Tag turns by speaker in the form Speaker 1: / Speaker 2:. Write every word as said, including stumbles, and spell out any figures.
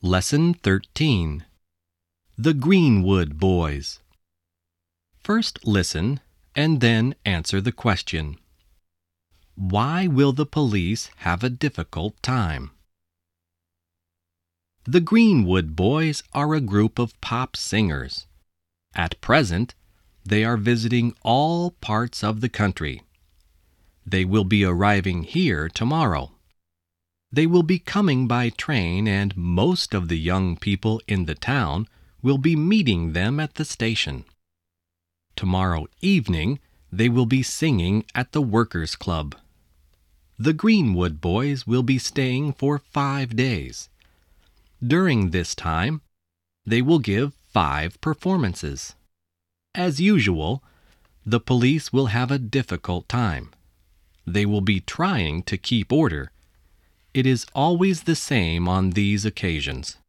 Speaker 1: Lesson thirteen. The Greenwood Boys. First listen and then answer the question. Why will the police have a difficult time? The Greenwood Boys are a group of pop singers. At present, they are visiting all parts of the country. They will be arriving here tomorrow. They will be coming by train, and most of the young people in the town will be meeting them at the station. Tomorrow evening, they will be singing at the Workers' Club. The Greenwood Boys will be staying for five days. During this time, they will give five performances. As usual, the police will have a difficult time. They will be trying to keep order. It is always the same on these occasions.